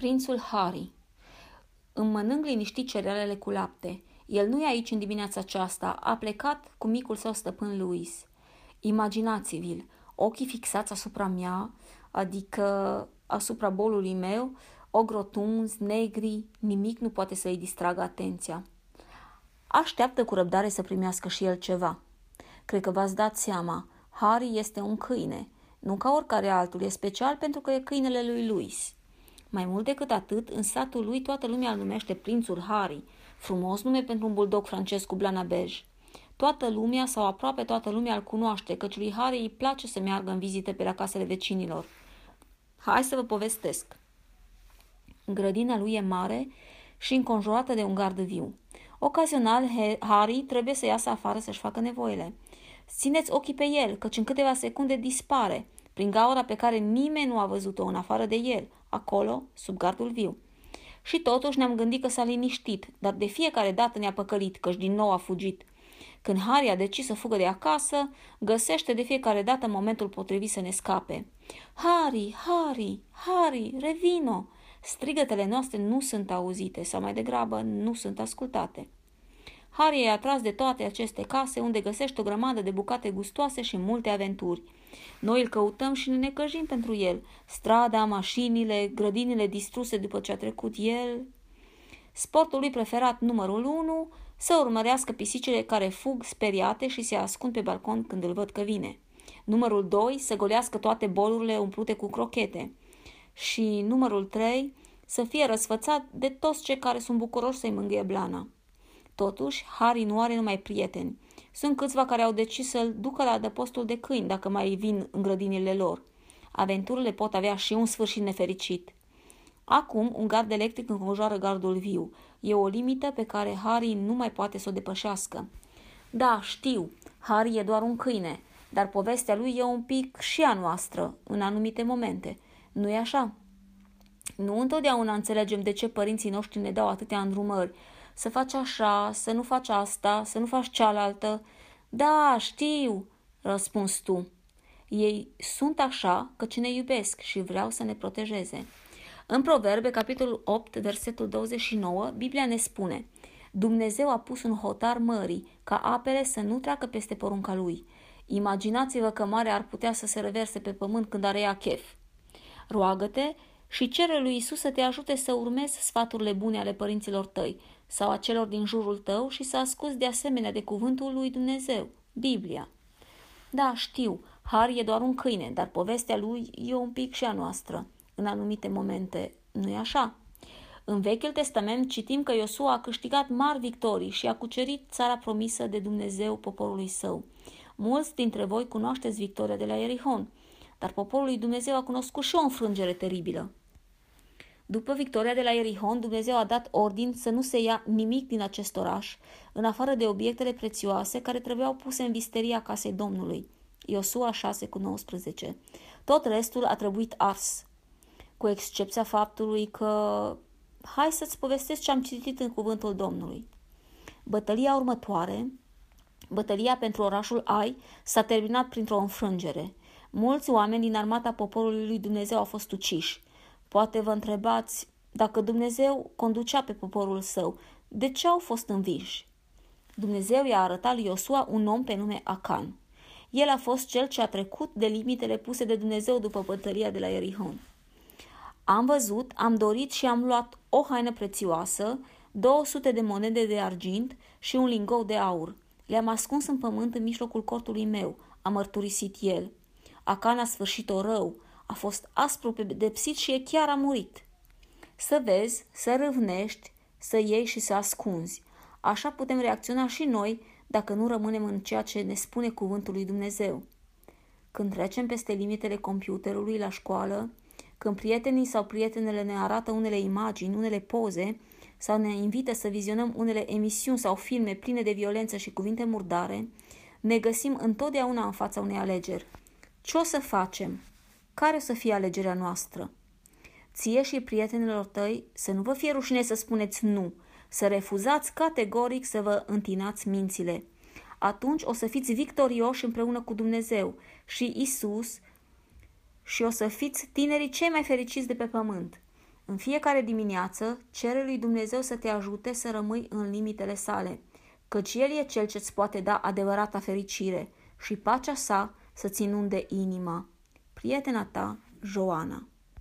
Prințul Harry. Îmi mănânc liniștit cerealele cu lapte. El nu e aici în dimineața aceasta, a plecat cu micul său stăpân Louis. Imaginați-vi-l, ochii fixați asupra mea, adică asupra bolului meu, ochi rotunzi, negri, nimic nu poate să-i distragă atenția. Așteaptă cu răbdare să primească și el ceva. Cred că v-ați dat seama, Harry este un câine, nu ca oricare altul, e special pentru că e câinele lui Louis. Mai mult decât atât, în satul lui toată lumea îl numește Prințul Harry, frumos nume pentru un buldog francez cu blana bej. Toată lumea sau aproape toată lumea îl cunoaște, căci lui Harry îi place să meargă în vizite pe la casele vecinilor. Hai să vă povestesc. Grădina lui e mare și înconjurată de un gard viu. Ocazional, Harry trebuie să iasă afară să-și facă nevoile. Țineți ochii pe el, căci în câteva secunde dispare, prin gaura pe care nimeni nu a văzut-o în afară de el, acolo, sub gardul viu. Și totuși ne-am gândit că s-a liniștit, dar de fiecare dată ne-a păcălit, căci din nou a fugit. Când Harry a decis să fugă de acasă, găsește de fiecare dată momentul potrivit să ne scape. Harry, Harry, Harry, revino! Strigătele noastre nu sunt auzite, sau mai degrabă nu sunt ascultate. Harry e atras de toate aceste case, unde găsește o grămadă de bucate gustoase și multe aventuri. Noi îl căutăm și ne necăjim pentru el. Strada, mașinile, grădinile distruse după ce a trecut el. Sportul lui preferat numărul 1, să urmărească pisicile care fug speriate și se ascund pe balcon când îl văd că vine. Numărul 2, să golească toate bolurile umplute cu crochete. Și numărul 3, să fie răsfățat de toți cei care sunt bucuroși să-i mângâie blana. Totuși, Harry nu are numai prieteni. Sunt câțiva care au decis să-l ducă la adăpostul de câini dacă mai vin în grădinile lor. Aventurile pot avea și un sfârșit nefericit. Acum, un gard electric înconjoară gardul viu. E o limită pe care Harry nu mai poate să o depășească. Da, știu, Harry e doar un câine, dar povestea lui e un pic și a noastră, în anumite momente. Nu-i așa? Nu întotdeauna înțelegem de ce părinții noștri ne dau atâtea îndrumări. Să faci așa, să nu faci asta, să nu faci cealaltă. Da, știu, răspuns tu. Ei sunt așa căci ne iubesc și vreau să ne protejeze. În Proverbe, capitolul 8, versetul 29, Biblia ne spune: Dumnezeu a pus un hotar mării, ca apele să nu treacă peste porunca lui. Imaginați-vă că marea ar putea să se reverse pe pământ când are ea chef. Roagă-te și cere lui Iisus să te ajute să urmezi sfaturile bune ale părinților tăi sau a celor din jurul tău și să asculți de asemenea de cuvântul lui Dumnezeu, Biblia. Da, știu, Harry e doar un câine, dar povestea lui e un pic și a noastră, în anumite momente, nu-i așa? În Vechiul Testament citim că Iosua a câștigat mari victorii și a cucerit țara promisă de Dumnezeu poporului său. Mulți dintre voi cunoașteți victoria de la Ierihon, dar poporul lui Dumnezeu a cunoscut și o înfrângere teribilă. După victoria de la Ierihon, Dumnezeu a dat ordin să nu se ia nimic din acest oraș, în afară de obiectele prețioase care trebuiau puse în visteria casei Domnului. Iosua 6:19. Tot restul a trebuit ars, cu excepția faptului că... Hai să-ți povestesc ce am citit în cuvântul Domnului. Bătălia următoare, bătălia pentru orașul Ai, s-a terminat printr-o înfrângere. Mulți oameni din armata poporului lui Dumnezeu au fost uciși. Poate vă întrebați, dacă Dumnezeu conducea pe poporul său, de ce au fost învinși? Dumnezeu i-a arătat lui Iosua un om pe nume Acan. El a fost cel ce a trecut de limitele puse de Dumnezeu după bătălia de la Ierihon. Am văzut, am dorit și am luat o haină prețioasă, 200 de monede de argint și un lingou de aur. Le-am ascuns în pământ în mijlocul cortului meu, a mărturisit el. Acan a sfârșit-o rău, a fost aspru pedepsit și chiar a murit. Să vezi, să râvnești, să iei și să ascunzi. Așa putem reacționa și noi dacă nu rămânem în ceea ce ne spune cuvântul lui Dumnezeu. Când trecem peste limitele computerului la școală, când prietenii sau prietenele ne arată unele imagini, unele poze sau ne invită să vizionăm unele emisiuni sau filme pline de violență și cuvinte murdare, ne găsim întotdeauna în fața unei alegeri. Ce o să facem? Care o să fie alegerea noastră? Ție și prietenilor tăi să nu vă fie rușine să spuneți nu, să refuzați categoric să vă întinați mințile. Atunci o să fiți victorioși împreună cu Dumnezeu și Isus și o să fiți tinerii cei mai fericiți de pe pământ. În fiecare dimineață, cere lui Dumnezeu să te ajute să rămâi în limitele sale, căci El e Cel ce-ți poate da adevărata fericire și pacea sa să-ți inunde inima. Prietena ta, Joana.